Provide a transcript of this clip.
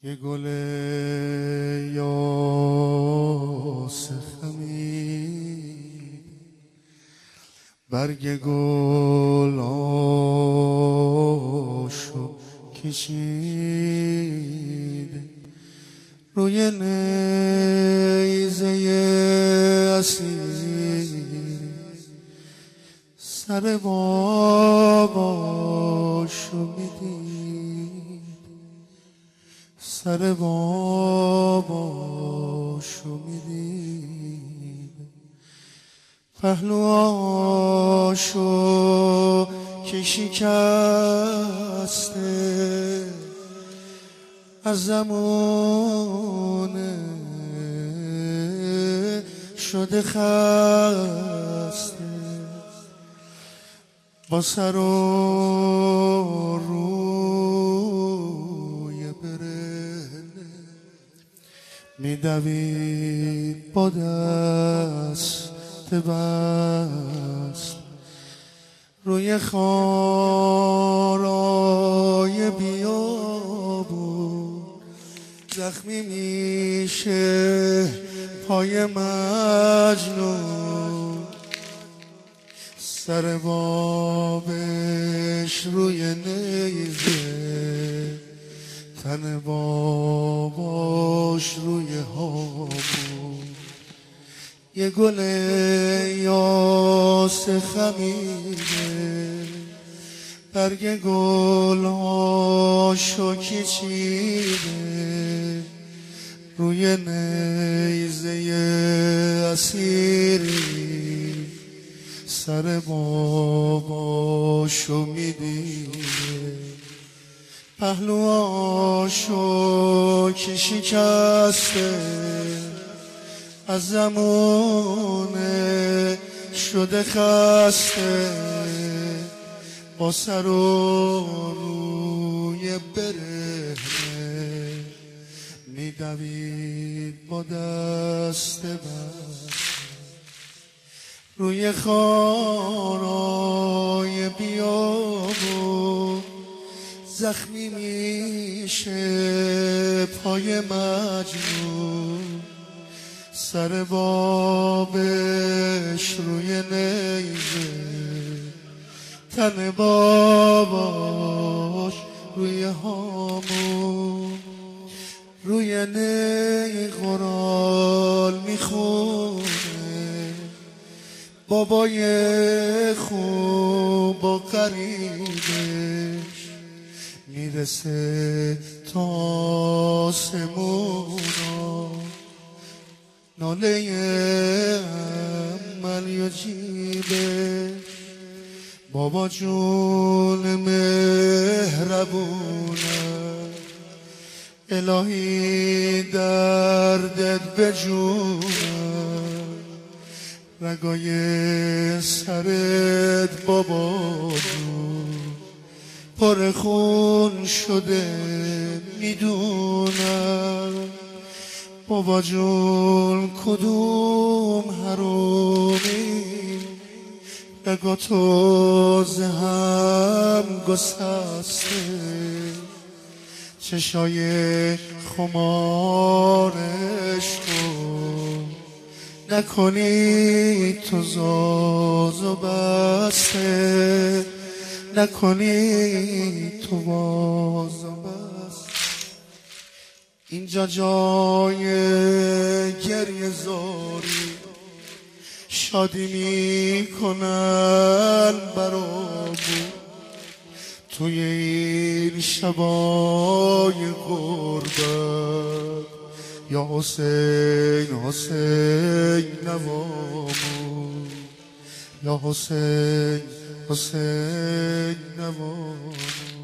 یه گل یاس خمید برگ گلاشو کشید روی نیزه اسیر سر باباشو میدید سر باباشو میدید پهلوهاشو که شکسته از زمونه شده خسته با سر و روی برهنه میدوید با دست بست روی خارای بیابون زخمی میشه پای مجنون سر بابش روی نیزه تن باباش روی هامون یه گل یاس خمیده برگ گل‌هاشو کشیده روی نیزه اسیری سر باباشو میدیده پهلوهاشو که شکسته از زمونه شده خسته با سر و روی برهنه میدوید با دست بست روی خارای بیابون زخمی میشه پای مجنون سر بابش روی نیزه تن باباش روی هامون روی نی قرآن میخونه بابای خوب و قریبش میرسه تا آسمونا ناله عمل و جیبش بابا جون مهربونم الهی دردت بجونم رگای سرت بابا جون پر خون شده میدونم بابا جون کدوم حرومی رگا تو زهم گسسته چشای خمارش کن نکنی تو زاز و بسته نکنی تو باز و بسته اینجا جای گریه زاری شادی میکنن برامون توی این شبای غربت یا حسین حسین نوامون یا حسین حسین نوامون